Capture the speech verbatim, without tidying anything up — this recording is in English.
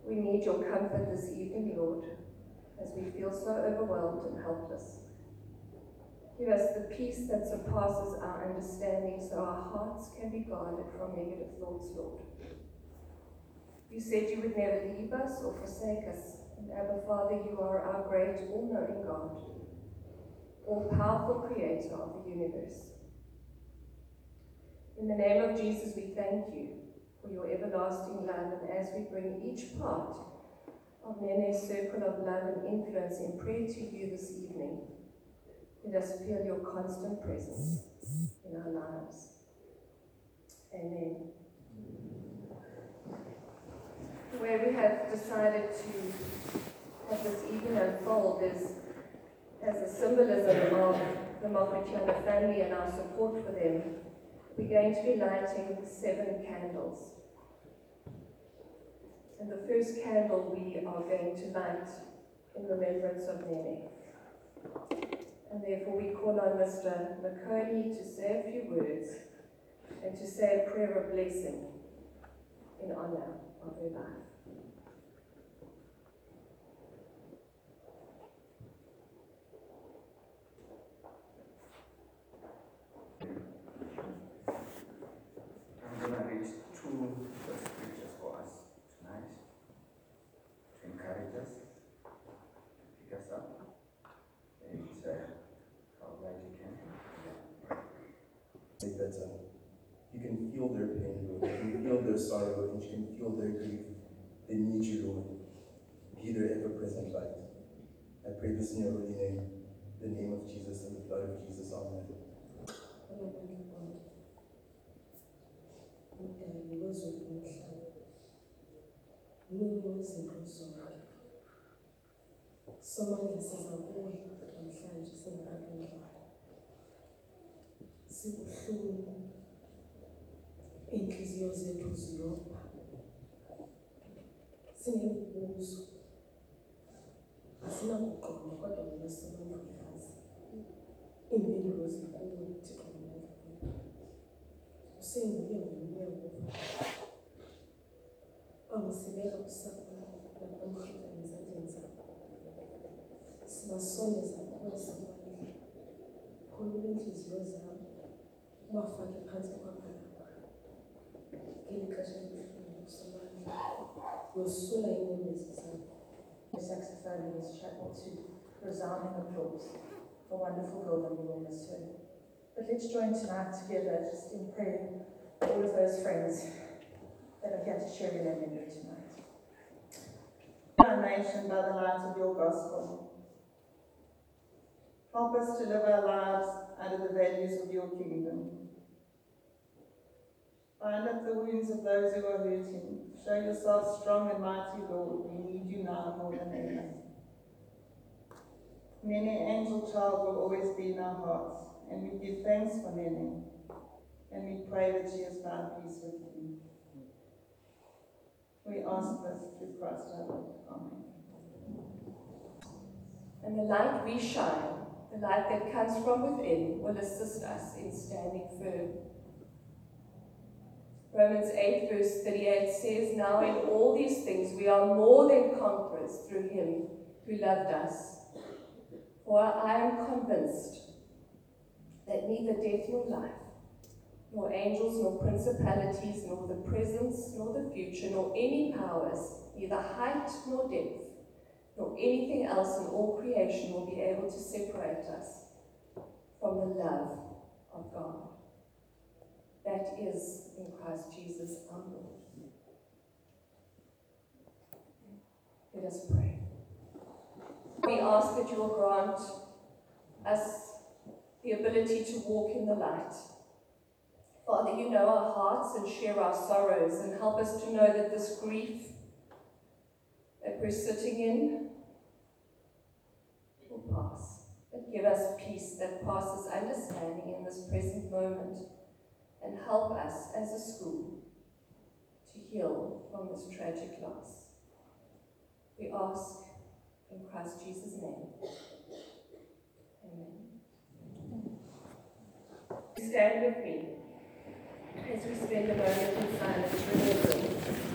We need your comfort this evening, Lord, as we feel so overwhelmed and helpless. Give us the peace that surpasses our understanding so our hearts can be guarded from negative thoughts, Lord. You said you would never leave us or forsake us. And Abba Father, you are our great, all-knowing God, all-powerful creator of the universe. In the name of Jesus, we thank you for your everlasting love, and as we bring each part of Nene's circle of love and influence in prayer to you this evening, let us feel your constant presence in our lives. Amen. The way we have decided to have this evening unfold is as a symbolism of the Mokgweetjana family and our support for them. We're going to be lighting seven candles. And the first candle we are going to light in remembrance of Nene. And therefore we call on Mister Makoni to say a few words and to say a prayer of blessing in honor of her life. I'm going to read two first scriptures for us tonight to encourage us, pick us up, and uh, how right you can. Make that uh, you can feel their pain, Lord. You can feel their sorrow, and you can feel their grief. They need you, Lord. Be their ever-present light. I pray this in your holy name, the name of Jesus and the blood of Jesus. Amen. Somangisa kuwe namhlanje singakangcwali. Sibuhlungu. Inhliziyo zethu ziyopha. Sinemibuzo. Asinakuqonda kodwa wena sinamandlazi. Impendulo zikuwe Thixo wamandla. Usenguye ngomnyango. Awusibeka kusapho nakwamhlanje ngezandleni zakho. Sibasondeza kuwe samandla. Khulula inhliziyo zabo. Ubafake phansi kwabalapha. Ngeli xesha elibuhlungu samandla. Yosula inyembezi zabo. Saxophone in this chapel to resounding applause. A wonderful building we will miss her. But let's join tonight together just in prayer for all of those friends that are here to share in their memory tonight. Our nation by the light of your gospel. Help us to live our lives under the values of your kingdom. Bind up the wounds of those who are hurting. Show yourself strong and mighty, Lord. We need you now more than ever. Nene, angel child, will always be in our hearts, and we give thanks for Nene, and we pray that she has found peace with you. We ask this through Christ our Lord. Amen. And the light we shine, the light that comes from within, will assist us in standing firm. Romans eight verse thirty-eight says, now in all these things we are more than conquerors through him who loved us. For I am convinced that neither death nor life, nor angels, nor principalities, nor the presence, nor the future, nor any powers, neither height nor depth, nor anything else in all creation will be able to separate us from the love of God. That is in Christ Jesus our Lord. Let us pray. We ask that you will grant us the ability to walk in the light. Father, you know our hearts and share our sorrows, and help us to know that this grief that we're sitting in will pass. But give us peace that passes understanding in this present moment, and help us as a school to heal from this tragic loss. We ask in Christ Jesus' name. Amen. Stand with me as we spend a moment in silence remembering